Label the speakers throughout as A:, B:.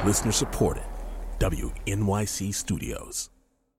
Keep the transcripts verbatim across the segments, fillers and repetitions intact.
A: Listener supported. W N Y C Studios.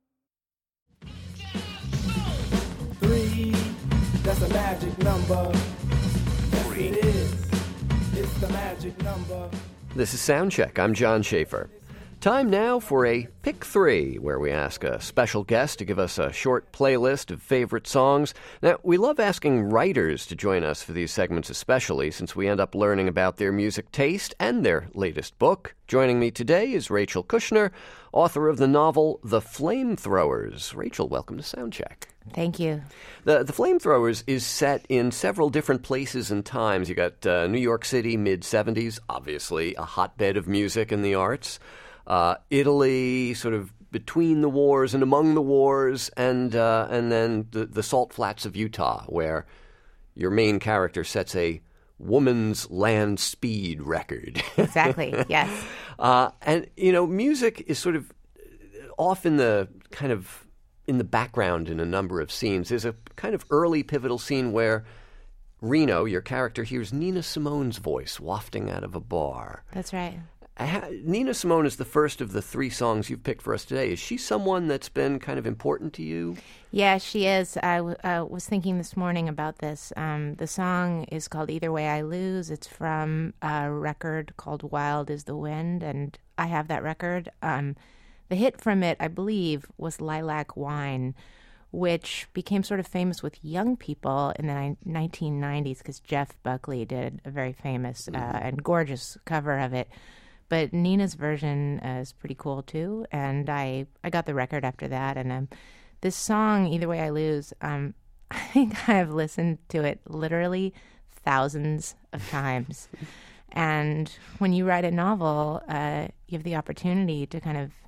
B: Three, that's a magic number. Yes, it is. It's the magic number.
C: This is Soundcheck. I'm John Schaefer. Time now for a Pick Three, where we ask a special guest to give us a short playlist of favorite songs. Now, we love asking writers to join us for these segments especially, since we end up learning about their music taste and their latest book. Joining me today is Rachel Kushner, author of the novel The Flamethrowers. Rachel, welcome to Soundcheck.
D: Thank you.
C: The The Flamethrowers is set in several different places and times. You got uh, New York City, mid-seventies, obviously a hotbed of music and the arts. Uh, Italy, sort of between the wars and among the wars, and uh, and then the, the Salt Flats of Utah, where your main character sets a woman's land speed record.
D: Exactly, yes.
C: uh, and, you know, music is sort of off in the kind of in the background in a number of scenes. There's a kind of early pivotal scene where Reno, your character, hears Nina Simone's voice wafting out of a bar.
D: That's right.
C: Nina Simone is the first of the three songs you've picked for us today. Is she someone that's been kind of important to you?
D: Yeah, she is. I w- uh, was thinking this morning about this. Um, the song is called Either Way I Lose. It's from a record called Wild is the Wind, and I have that record. Um, the hit from it, I believe, was Lilac Wine, which became sort of famous with young people in the ni- nineteen nineties because Jeff Buckley did a very famous uh, and gorgeous cover of it. But Nina's version uh, is pretty cool, too, and I, I got the record after that. And um, this song, Either Way I Lose, um, I think I've listened to it literally thousands of times. And when you write a novel, uh, you have the opportunity to kind of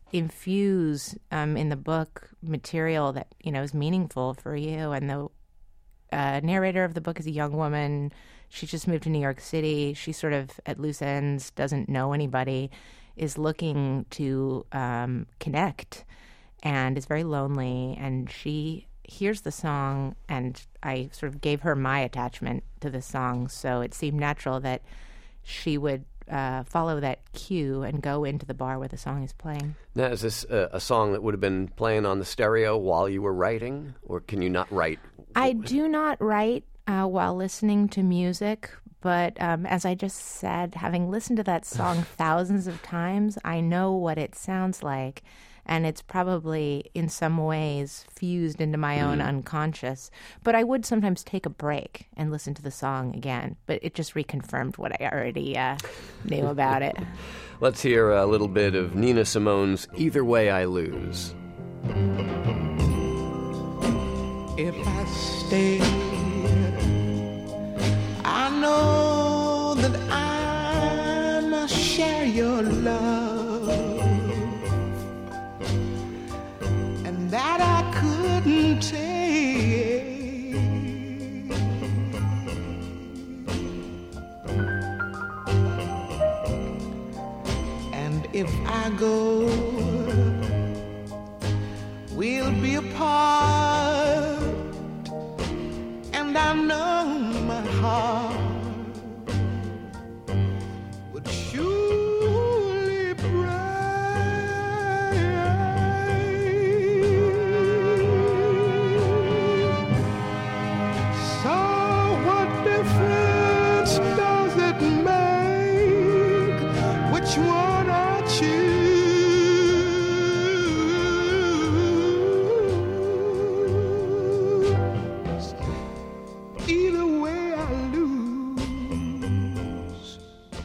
D: infuse um, in the book material that, you know, is meaningful for you. And the uh, narrator of the book is a young woman. She's just moved to New York City. She's sort of at loose ends, doesn't know anybody, is looking to um, connect, and is very lonely. And she hears the song, and I sort of gave her my attachment to the song, so it seemed natural that she would uh, follow that cue and go into the bar where the song is playing.
C: Now, is this a, a song that would have been playing on the stereo while you were writing, or can you not write?
D: I do not write Uh, while listening to music, but um, as I just said, having listened to that song thousands of times, I know what it sounds like, and it's probably in some ways fused into my own
C: Mm.
D: unconscious. But I would sometimes take a break and listen to the song again, but it just reconfirmed what I already uh, knew about it.
C: Let's hear a little bit of Nina Simone's Either Way I Lose.
E: If I stay, I know that I must share your love, and that I couldn't take. And if I go, we'll be apart, and I know my heart would surely break. So what difference does it make which one I choose? Either way I lose.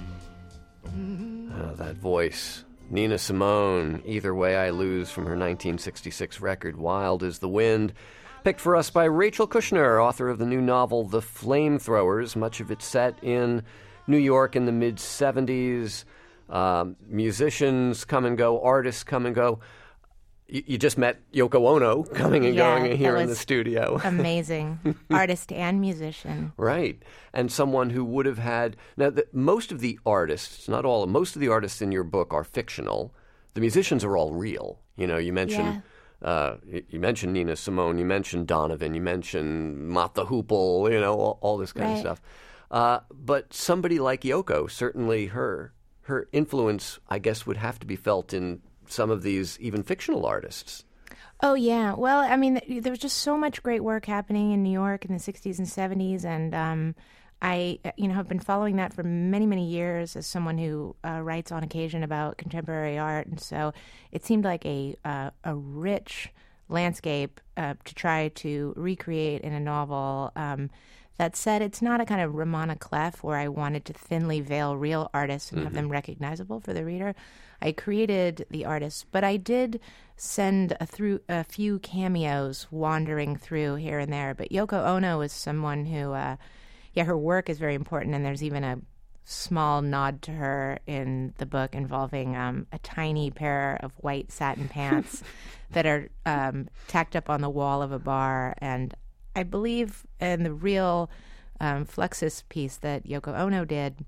C: Oh, that voice. Nina Simone, Either Way I Lose, from her nineteen sixty-six record, Wild is the Wind. Picked for us by Rachel Kushner, author of the new novel, The Flamethrowers, much of it set in New York in the mid-seventies. Um, musicians come and go, artists come and go. You, you just met Yoko Ono coming and
D: Yeah,
C: going here
D: that
C: in the
D: was
C: studio.
D: Amazing. Artist and musician.
C: Right. And someone who would have had... Now, the, most of the artists, not all, most of the artists in your book are fictional. The musicians are all real. You know, you mentioned...
D: Yeah.
C: Uh, you, you mentioned Nina Simone, you mentioned Donovan, you mentioned Mott the Hoople, you know, all, all this kind
D: Right.
C: of stuff. Uh, but somebody like Yoko, certainly her her influence, I guess, would have to be felt in some of these even fictional artists.
D: Oh, yeah. Well, I mean, there was just so much great work happening in New York in the sixties and seventies, and um, I, you know, have been following that for many, many years as someone who uh, writes on occasion about contemporary art, and so it seemed like a uh, a rich landscape uh, to try to recreate in a novel. Um, that said, it's not a kind of Ramona Clef where I wanted to thinly veil real artists and mm-hmm. have them recognizable for the reader. I created the artists, but I did send a, through, a few cameos wandering through here and there. But Yoko Ono is someone who, uh, yeah, her work is very important, and there's even a small nod to her in the book involving um, a tiny pair of white satin pants that are um, tacked up on the wall of a bar. And I believe in the real um, Fluxus piece that Yoko Ono did,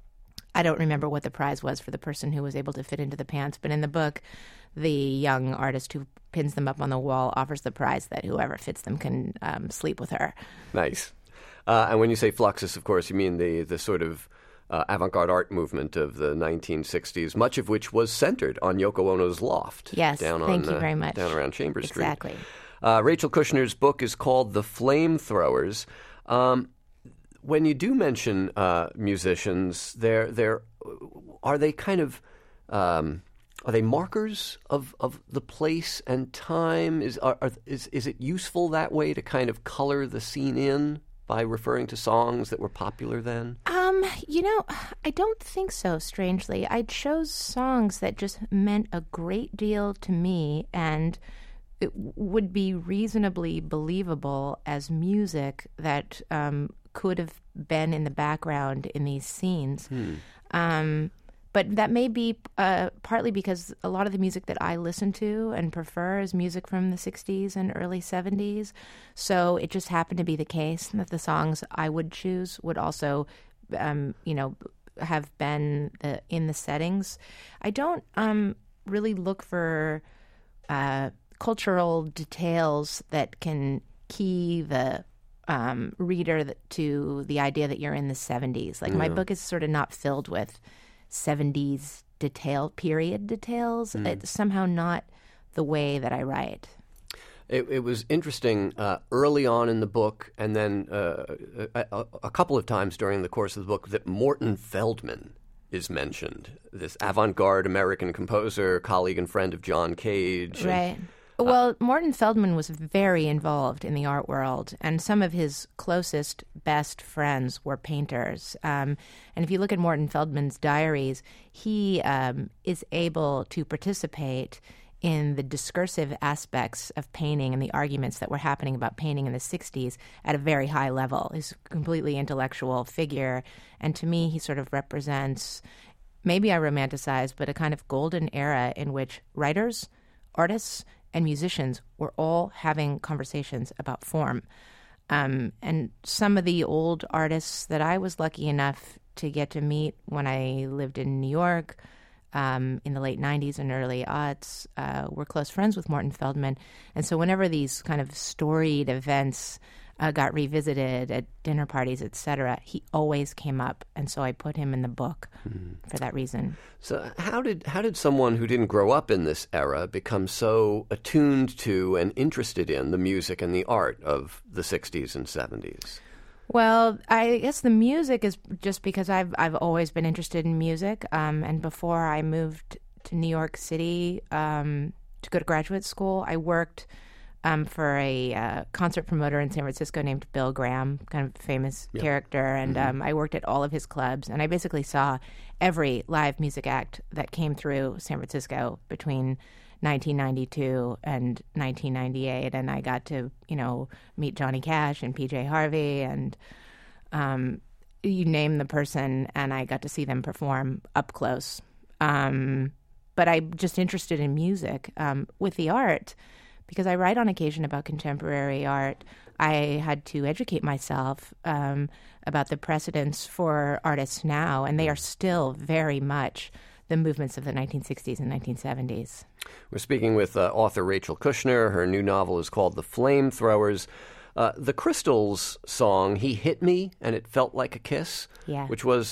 D: I don't remember what the prize was for the person who was able to fit into the pants, but in the book, the young artist who pins them up on the wall offers the prize that whoever fits them can um, sleep with her.
C: Nice. Uh, and when you say Fluxus, of course, you mean the, the sort of uh, avant-garde art movement of the nineteen sixties, much of which was centered on Yoko Ono's loft.
D: Yes,
C: down
D: thank
C: on,
D: you
C: uh,
D: very much.
C: Down around Chambers Street.
D: Exactly.
C: Uh, Rachel Kushner's book is called The Flamethrowers. Um, when you do mention uh, musicians, they're, they're, are they kind of um, are they markers of, of the place and time? Is are, are, is is it useful that way to kind of color the scene in by referring to songs that were popular then?
D: Um, you know, I don't think so, strangely. I chose songs that just meant a great deal to me and it would be reasonably believable as music that um, could have been in the background in these scenes. Hmm. Um, but that may be uh, partly because a lot of the music that I listen to and prefer is music from the sixties and early seventies. So it just happened to be the case that the songs I would choose would also, um, you know, have been the, in the settings. I don't um, really look for uh, cultural details that can key the um, reader that, to the idea that you're in the seventies. Like, yeah. My book is sort of not filled with seventies detail, period details. Mm. It's somehow not the way that I write.
C: It, it was interesting uh, early on in the book, and then uh, a, a couple of times during the course of the book, that Morton Feldman is mentioned, this avant-garde American composer, colleague and friend of John Cage.
D: Right. And, well, Morton Feldman was very involved in the art world, and some of his closest, best friends were painters. Um, and if you look at Morton Feldman's diaries, he um, is able to participate in the discursive aspects of painting and the arguments that were happening about painting in the sixties at a very high level. He's a completely intellectual figure, and to me, he sort of represents, maybe I romanticize, but a kind of golden era in which writers, artists, and musicians were all having conversations about form. Um, and some of the old artists that I was lucky enough to get to meet when I lived in New York um, in the late nineties and early aughts uh, were close friends with Morton Feldman. And so whenever these kind of storied events uh, got revisited at dinner parties, et cetera, he always came up. And so I put him in the book mm. for that reason.
C: So how did how did someone who didn't grow up in this era become so attuned to and interested in the music and the art of the sixties and seventies?
D: Well, I guess the music is just because I've I've always been interested in music. Um, and before I moved to New York City um, to go to graduate school, I worked um, for a uh, concert promoter in San Francisco named Bill Graham, kind of famous yep. character. And mm-hmm. um, I worked at all of his clubs, and I basically saw every live music act that came through San Francisco between nineteen ninety-two and nineteen ninety-eight, and I got to, you know, meet Johnny Cash and P J Harvey and um, you name the person, and I got to see them perform up close. Um, but I'm just interested in music. Um, with the art, because I write on occasion about contemporary art, I had to educate myself um, about the precedents for artists now, and they are still very much the movements of the nineteen sixties and nineteen seventies.
C: We're speaking with uh, author Rachel Kushner. Her new novel is called The Flamethrowers. Uh, the Crystals song, He Hit Me and It Felt Like a Kiss,
D: yeah.
C: which was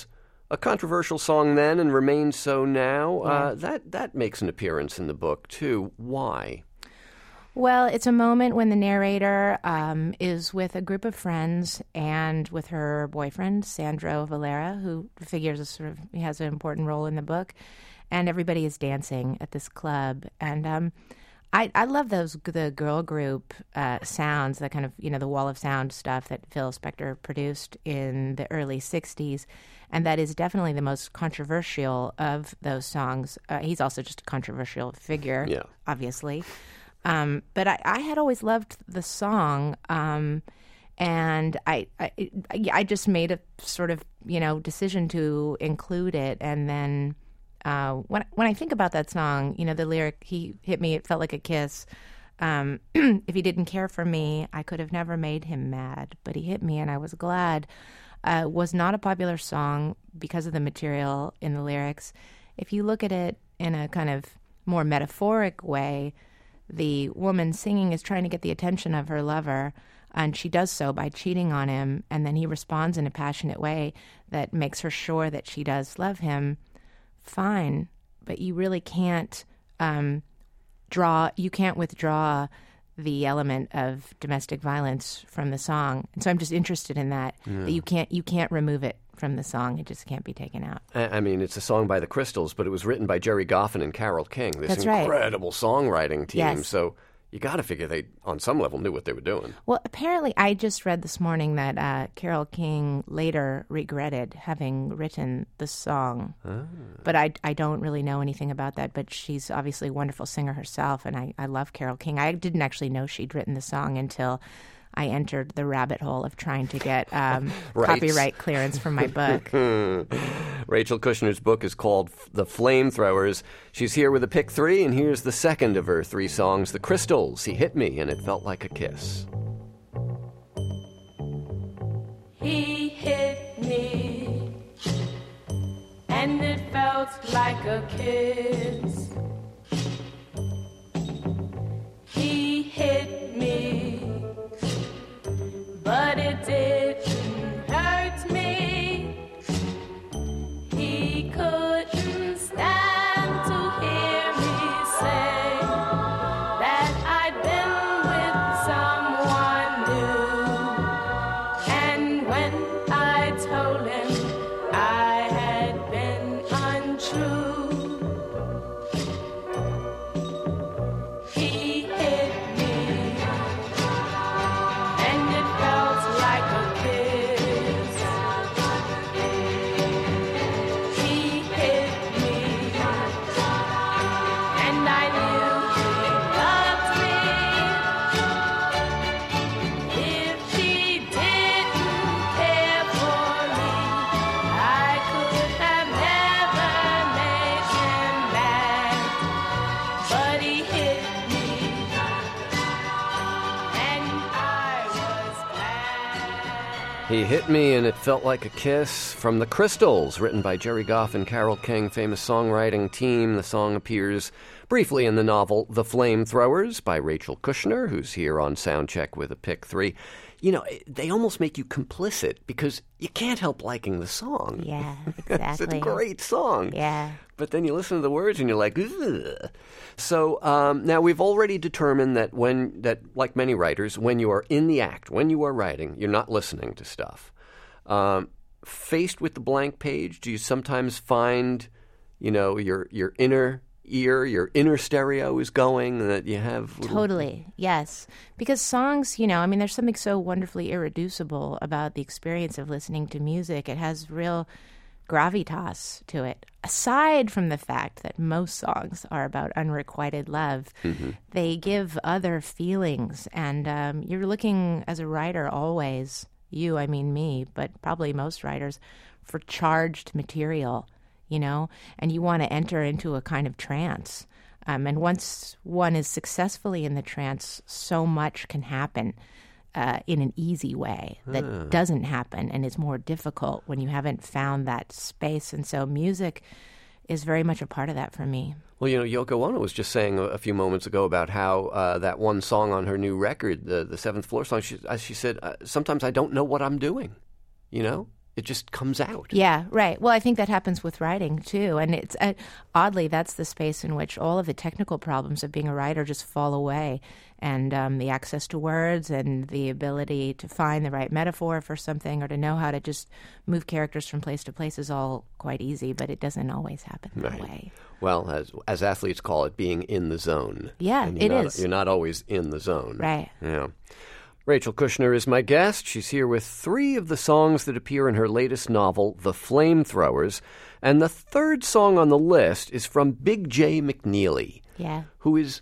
C: a controversial song then and remains so now.
D: Yeah.
C: Uh, that that makes an appearance in the book too. Why?
D: Well, it's a moment when the narrator um, is with a group of friends and with her boyfriend, Sandro Valera, who figures as sort of he has an important role in the book, and everybody is dancing at this club. And um, I, I love those the girl group uh, sounds, the kind of you know the wall of sound stuff that Phil Spector produced in the early sixties, and that is definitely the most controversial of those songs. Uh, he's also just a controversial figure,
C: Yeah.
D: obviously. Um, but I, I had always loved the song, um, and I, I I just made a sort of you know decision to include it. And then uh, when when I think about that song, you know, the lyric "He hit me, it felt like a kiss." Um, if he didn't care for me, I could have never made him mad, but he hit me, and I was glad. Uh, was not a popular song because of the material in the lyrics. If you look at it in a kind of more metaphoric way, the woman singing is trying to get the attention of her lover, and she does so by cheating on him, and then he responds in a passionate way that makes her sure that she does love him. Fine, but you really can't um, draw, you can't withdraw the element of domestic violence from the song. And so I'm just interested in that,
C: Yeah.
D: that you can't you can't remove it from the song. It just can't be taken out.
C: I I mean, it's a song by the Crystals, but it was written by Jerry Goffin and Carole King, this
D: That's right.
C: incredible songwriting team.
D: Yes.
C: So you got to figure they, on some level, knew what they were doing.
D: Well, apparently, I just read this morning that uh, Carole King later regretted having written the song.
C: Ah.
D: But I, I don't really know anything about that. But she's obviously a wonderful singer herself, and I, I love Carole King. I didn't actually know she'd written the song until I entered the rabbit hole of trying to get um,
C: Rights.
D: copyright clearance for my book.
C: Rachel Kushner's book is called The Flamethrowers. She's here with a pick three, and here's the second of her three songs, The Crystals. He hit me, and it felt like a kiss.
F: He hit me, and it felt like a kiss. He hit me, but it didn't hurt me. He couldn't stand to hear me say that I'd been with someone new. And when I told him I had been untrue, he hit me, and it felt like a kiss. He hit me, and I knew he loved me. If he didn't care for me, I could have never made him mad. But he hit me, and I was glad.
C: He hit me, and it felt like a kiss, from The Crystals, written by Jerry Goff and Carole King, famous songwriting team. The song appears briefly in the novel The Flamethrowers by Rachel Kushner, who's here on Soundcheck with a pick three. You know, they almost make you complicit because you can't help liking the song.
D: Yeah,
C: It's
D: exactly.
C: a great song.
D: Yeah.
C: But then you listen to the words and you're like, ugh. So um, now we've already determined that when that, like many writers, when you are in the act, when you are writing, you're not listening to stuff. Um, faced with the blank page, do you sometimes find, you know, your your inner ear, your inner stereo is going, and that you have little-
D: Totally, yes. Because songs, you know, I mean, there's something so wonderfully irreducible about the experience of listening to music. It has real gravitas to it. Aside from the fact that most songs are about unrequited love,
C: Mm-hmm.
D: they give other feelings. And um, you're looking, as a writer, always, you, I mean me, but probably most writers, for charged material, you know, and you want to enter into a kind of trance. Um, and once one is successfully in the trance, so much can happen uh, in an easy way that doesn't happen and is more difficult when you haven't found that space. And so music is very much a part of that for me.
C: Well, you know, Yoko Ono was just saying a, a few moments ago about how uh, that one song on her new record, the the Seventh Floor song, she, as she said, uh, sometimes I don't know what I'm doing, you know? it just comes out.
D: Yeah, right. Well, I think that happens with writing too, and it's uh, oddly that's the space in which all of the technical problems of being a writer just fall away, and um, the access to words and the ability to find the right metaphor for something or to know how to just move characters from place to place is all quite easy, but it doesn't always happen that
C: Right.
D: way.
C: Well, as as athletes call it, being in the zone.
D: Yeah,
C: And you're
D: it
C: not,
D: is.
C: You're not always in the zone.
D: Right.
C: Yeah. Rachel Kushner is my guest. She's here with three of the songs that appear in her latest novel, The Flamethrowers. And the third song on the list is from Big J McNeely,
D: Yeah.
C: who is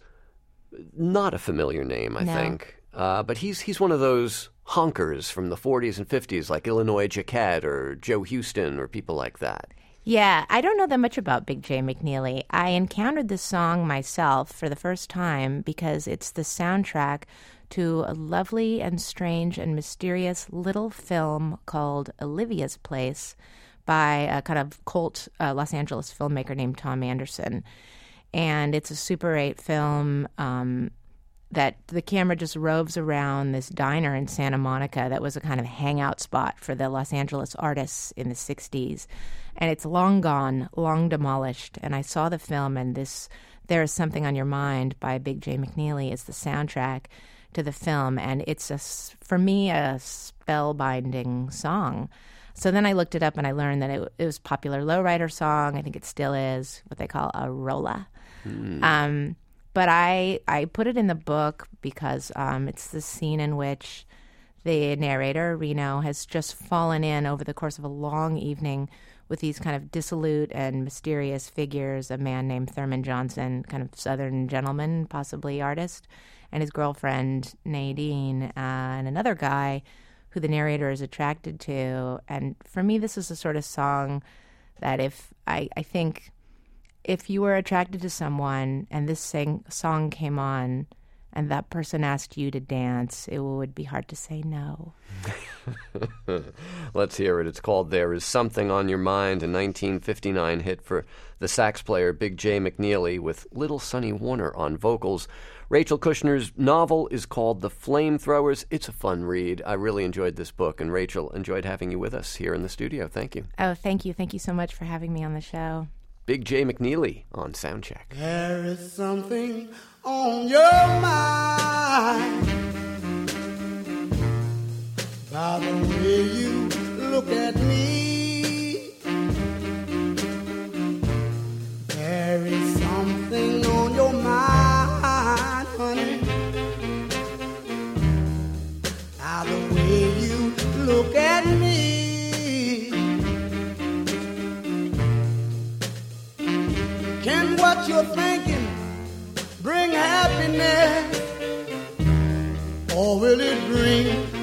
C: not a familiar name, I
D: No.
C: think. Uh, but he's he's one of those honkers from the forties and fifties, like Illinois Jacquet or Joe Houston or people like that.
D: Yeah, I don't know that much about Big J McNeely. I encountered this song myself for the first time because it's the soundtrack to a lovely and strange and mysterious little film called Olivia's Place by a kind of cult uh, Los Angeles filmmaker named Tom Anderson. And it's a Super eight film um, that the camera just roves around this diner in Santa Monica that was a kind of hangout spot for the Los Angeles artists in the sixties. And it's long gone, long demolished. And I saw the film, and this There Is Something on Your Mind by Big J McNeely is the soundtrack to the film. And it's, a, for me, a spellbinding song. So then I looked it up, and I learned that it, it was a popular lowrider song. I think it still is what they call a rolla. Mm. Um, but I I put it in the book because um, it's the scene in which the narrator, Reno, has just fallen in over the course of a long evening with these kind of dissolute and mysterious figures, a man named Thurman Johnson, kind of Southern gentleman, possibly artist, and his girlfriend, Nadine, uh, and another guy who the narrator is attracted to. And for me, this is a sort of song that if I, I think if you were attracted to someone and this sing, song came on and that person asked you to dance, it would be hard to say no.
C: Let's hear it. It's called There Is Something on Your Mind, a nineteen fifty-nine hit for the sax player Big J McNeely with Little Sonny Warner on vocals. Rachel Kushner's novel is called The Flamethrowers. It's a fun read. I really enjoyed this book, and Rachel, enjoyed having you with us here in the studio. Thank you.
D: Oh, thank you. Thank you so much for having me on the show.
C: Big J McNeely on Soundcheck.
E: There is something on your mind by the way you look at me. There is something on your mind, honey, by the way you look at me. Can what you're thinking bring happiness, or will it bring